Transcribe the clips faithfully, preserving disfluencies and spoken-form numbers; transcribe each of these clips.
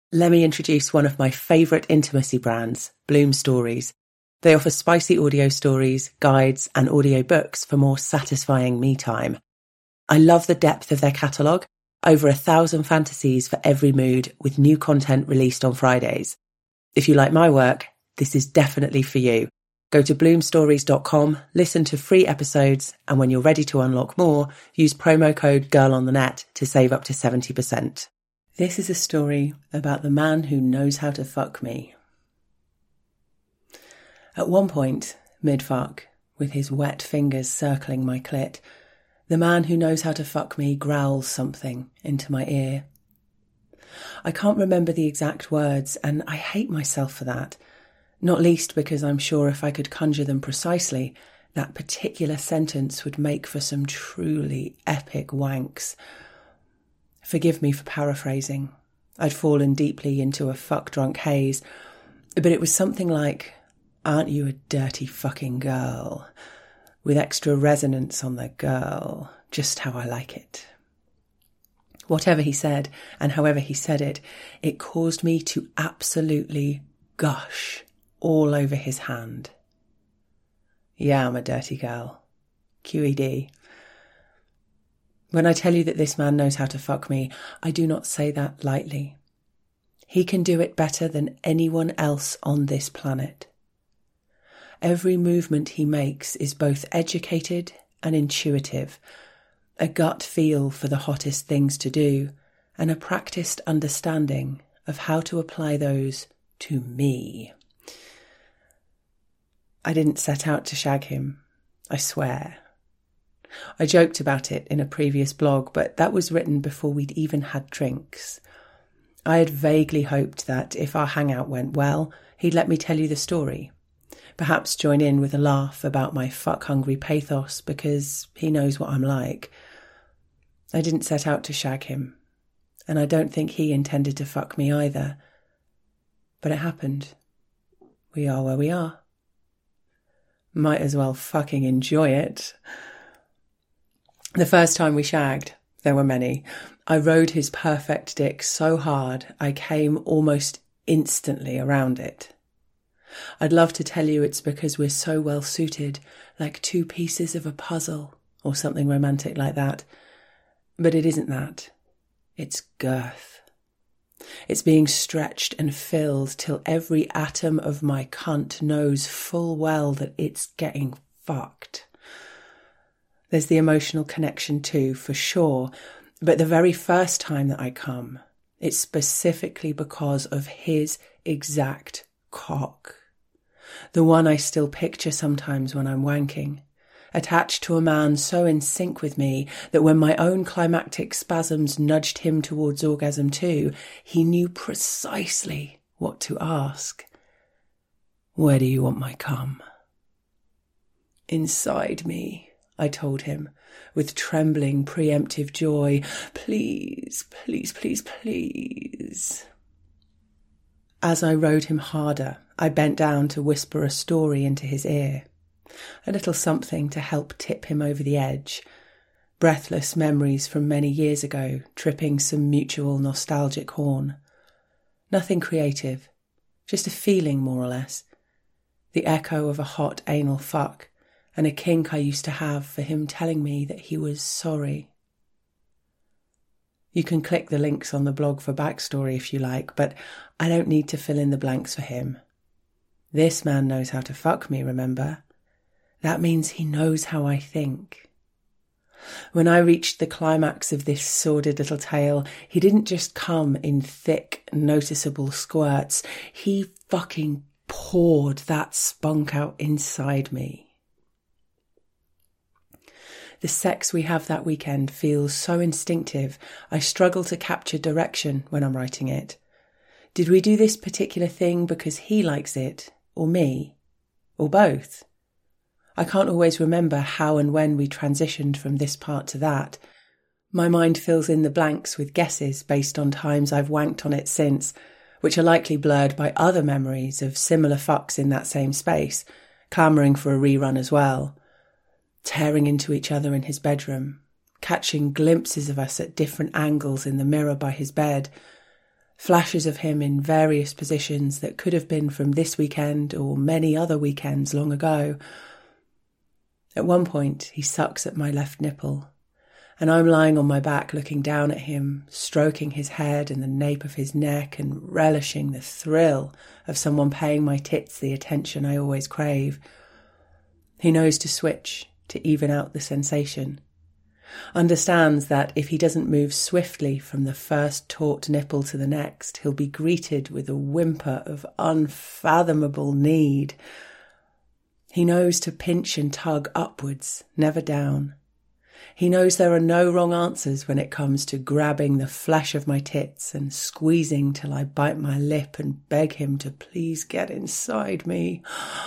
Let me introduce one of my favourite intimacy brands, Bloom Stories. They offer spicy audio stories, guides, and audio books for more satisfying me time. I love the depth of their catalogue, over a thousand fantasies for every mood, with new content released on Fridays. If you like my work, this is definitely for you. Go to bloom stories dot com, listen to free episodes, and when you're ready to unlock more, use promo code GIRLONTHENET to save up to seventy percent. This is a story about the man who knows how to fuck me. At one point, mid-fuck, with his wet fingers circling my clit, the man who knows how to fuck me growls something into my ear. I can't remember the exact words, and I hate myself for that, not least because I'm sure if I could conjure them precisely, that particular sentence would make for some truly epic wanks. Forgive me for paraphrasing. I'd fallen deeply into a fuck-drunk haze, but it was something like, "Aren't you a dirty fucking girl?" with extra resonance on the girl, just how I like it. Whatever he said, and however he said it, it caused me to absolutely gush all over his hand. Yeah, I'm a dirty girl. Q E D. When I tell you that this man knows how to fuck me, I do not say that lightly. He can do it better than anyone else on this planet. Every movement he makes is both educated and intuitive, a gut feel for the hottest things to do, and a practiced understanding of how to apply those to me. I didn't set out to shag him, I swear. I joked about it in a previous blog, but that was written before we'd even had drinks. I had vaguely hoped that if our hangout went well, he'd let me tell you the story. Perhaps join in with a laugh about my fuck-hungry pathos, because he knows what I'm like. I didn't set out to shag him, and I don't think he intended to fuck me either. But it happened. We are where we are. Might as well fucking enjoy it. The first time we shagged, there were many, I rode his perfect dick so hard I came almost instantly around it. I'd love to tell you it's because we're so well suited, like two pieces of a puzzle or something romantic like that. But it isn't that. It's girth. It's being stretched and filled till every atom of my cunt knows full well that it's getting fucked. There's the emotional connection too, for sure, but the very first time that I come, it's specifically because of his exact cock. The one I still picture sometimes when I'm wanking, attached to a man so in sync with me that when my own climactic spasms nudged him towards orgasm too, he knew precisely what to ask. "Where do you want my cum?" "Inside me," I told him, with trembling, preemptive joy. Please, please, please, please. As I rode him harder, I bent down to whisper a story into his ear. A little something to help tip him over the edge. Breathless memories from many years ago, tripping some mutual nostalgic horn. Nothing creative, just a feeling more or less. The echo of a hot anal fuck, and a kink I used to have for him telling me that he was sorry. You can click the links on the blog for backstory if you like, but I don't need to fill in the blanks for him. This man knows how to fuck me, remember? That means he knows how I think. When I reached the climax of this sordid little tale, he didn't just come in thick, noticeable squirts. He fucking poured that spunk out inside me. The sex we have that weekend feels so instinctive, I struggle to capture direction when I'm writing it. Did we do this particular thing because he likes it, or me, or both? I can't always remember how and when we transitioned from this part to that. My mind fills in the blanks with guesses based on times I've wanked on it since, which are likely blurred by other memories of similar fucks in that same space, clamouring for a rerun as well. Tearing into each other in his bedroom, catching glimpses of us at different angles in the mirror by his bed, Flashes of him in various positions that could have been from this weekend or many other weekends long ago. At one point, he sucks at my left nipple, and I'm lying on my back looking down at him, stroking his head and the nape of his neck and relishing the thrill of someone paying my tits the attention I always crave. He knows to switch to even out the sensation. Understands that if he doesn't move swiftly from the first taut nipple to the next, he'll be greeted with a whimper of unfathomable need. He knows to pinch and tug upwards, never down. He knows there are no wrong answers when it comes to grabbing the flesh of my tits and squeezing till I bite my lip and beg him to please get inside me.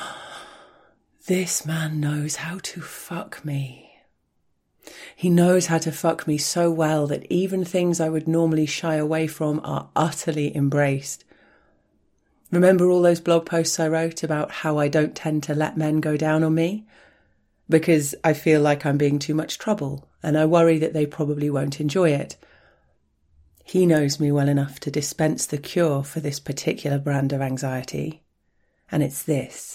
This man knows how to fuck me. He knows how to fuck me so well that even things I would normally shy away from are utterly embraced. Remember all those blog posts I wrote about how I don't tend to let men go down on me? Because I feel like I'm being too much trouble, and I worry that they probably won't enjoy it. He knows me well enough to dispense the cure for this particular brand of anxiety, and it's this.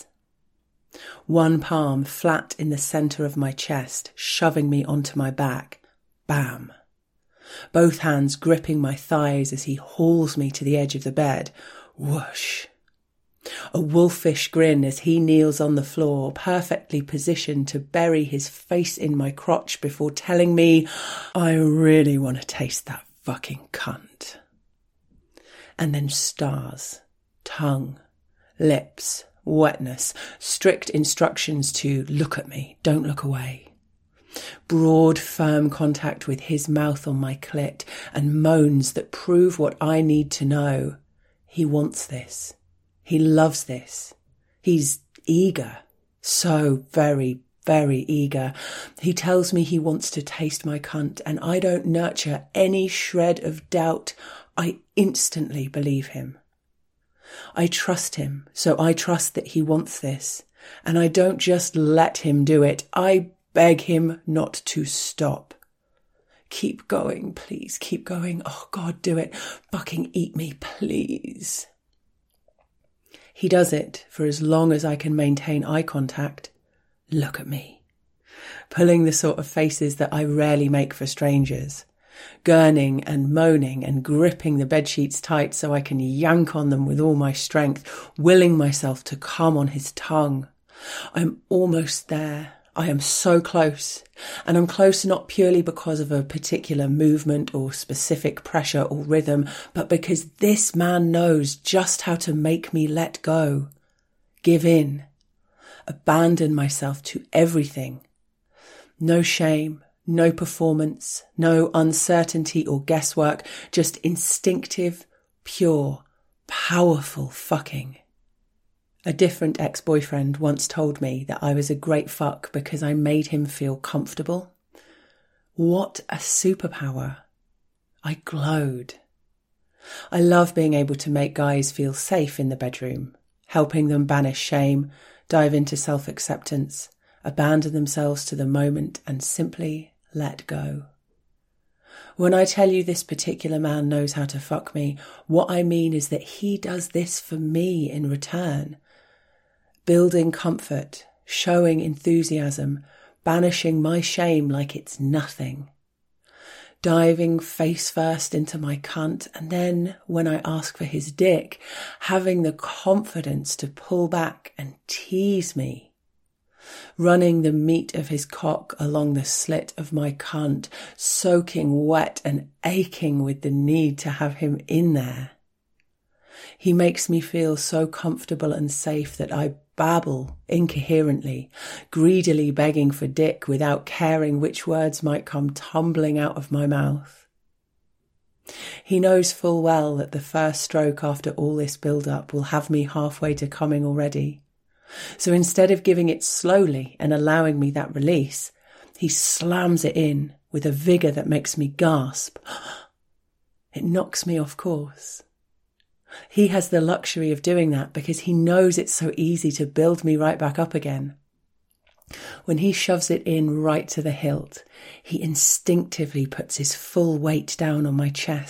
One palm flat in the centre of my chest, shoving me onto my back. Bam. Both hands gripping my thighs as he hauls me to the edge of the bed. Whoosh. A wolfish grin as he kneels on the floor, perfectly positioned to bury his face in my crotch before telling me, I really want to taste that fucking cunt. And then stars, tongue, lips, wetness, strict instructions to look at me, don't look away. Broad, firm contact with his mouth on my clit and moans that prove what I need to know. He wants this. He loves this. He's eager. So very, very eager. He tells me he wants to taste my cunt, and I don't nurture any shred of doubt. I instantly believe him. I trust him, so I trust that he wants this, and I don't just let him do it. I beg him not to stop. Keep going, please, keep going. Oh, God, do it. Fucking eat me, please. He does it for as long as I can maintain eye contact. Look at me. Pulling the sort of faces that I rarely make for strangers. Gurning and moaning and gripping the bedsheets tight so I can yank on them with all my strength, willing myself to come on his tongue. I'm almost there. I am so close, and I'm close not purely because of a particular movement or specific pressure or rhythm, but because this man knows just how to make me let go, give in, abandon myself to everything. No shame, no performance, no uncertainty or guesswork, just instinctive, pure, powerful fucking. A different ex-boyfriend once told me that I was a great fuck because I made him feel comfortable. What a superpower. I glowed. I love being able to make guys feel safe in the bedroom, helping them banish shame, dive into self-acceptance, abandon themselves to the moment and simply let go. When I tell you this particular man knows how to fuck me, what I mean is that he does this for me in return. Building comfort, showing enthusiasm, banishing my shame like it's nothing. Diving face first into my cunt, and then, when I ask for his dick, having the confidence to pull back and tease me. Running the meat of his cock along the slit of my cunt, soaking wet and aching with the need to have him in there. He makes me feel so comfortable and safe that I babble incoherently, greedily begging for dick without caring which words might come tumbling out of my mouth. He knows full well that the first stroke after all this build-up will have me halfway to coming already. So instead of giving it slowly and allowing me that release, he slams it in with a vigour that makes me gasp. It knocks me off course. He has the luxury of doing that because he knows it's so easy to build me right back up again. When he shoves it in right to the hilt, he instinctively puts his full weight down on my chest,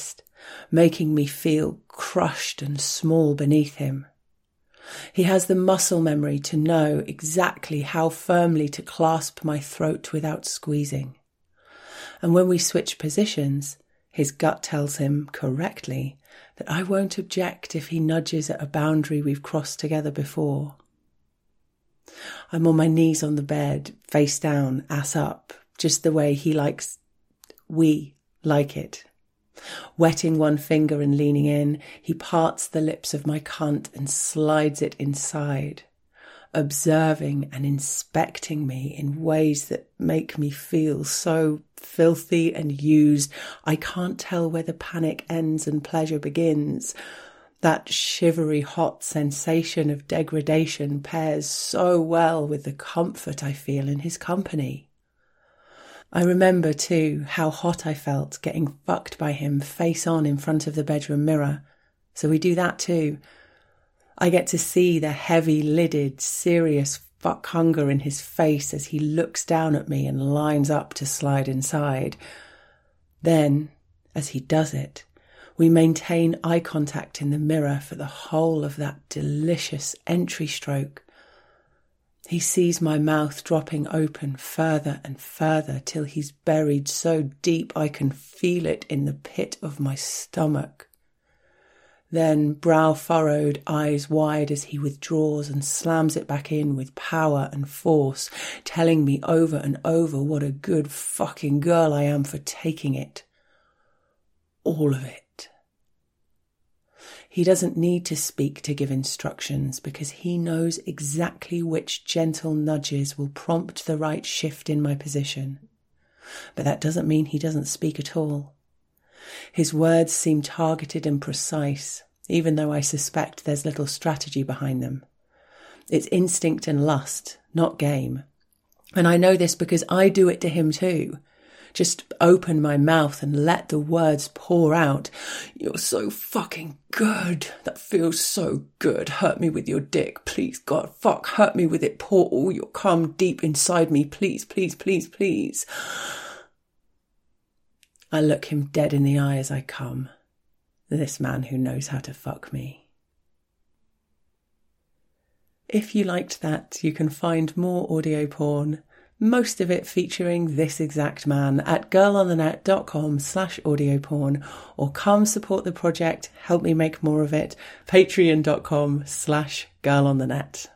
making me feel crushed and small beneath him. He has the muscle memory to know exactly how firmly to clasp my throat without squeezing. And when we switch positions, his gut tells him correctly that I won't object if he nudges at a boundary we've crossed together before. I'm on my knees on the bed, face down, ass up, just the way he likes, we like it. Wetting one finger and leaning in, he parts the lips of my cunt and slides it inside, observing and inspecting me in ways that make me feel so filthy and used. I can't tell where the panic ends and pleasure begins. That shivery hot sensation of degradation pairs so well with the comfort I feel in his company. I remember too how hot I felt getting fucked by him face on in front of the bedroom mirror. So we do that too. I get to see the heavy-lidded, serious fuck hunger in his face as he looks down at me and lines up to slide inside. Then, as he does it, we maintain eye contact in the mirror for the whole of that delicious entry stroke. He sees my mouth dropping open further and further till he's buried so deep I can feel it in the pit of my stomach. Then, brow furrowed, eyes wide as he withdraws and slams it back in with power and force, telling me over and over what a good fucking girl I am for taking it. All of it. He doesn't need to speak to give instructions because he knows exactly which gentle nudges will prompt the right shift in my position. But that doesn't mean he doesn't speak at all. His words seem targeted and precise, even though I suspect there's little strategy behind them. It's instinct and lust, not game. And I know this because I do it to him too. Just open my mouth and let the words pour out. You're so fucking good. That feels so good. Hurt me with your dick. Please, God, fuck, hurt me with it. Pour all your cum deep inside me. Please, please, please, please. I look him dead in the eye as I come. This man who knows how to fuck me. If you liked that, you can find more audio porn, most of it featuring this exact man, at girlonthenet.com slash audio porn, or come support the project, help me make more of it, patreon.com slash girlonthenet.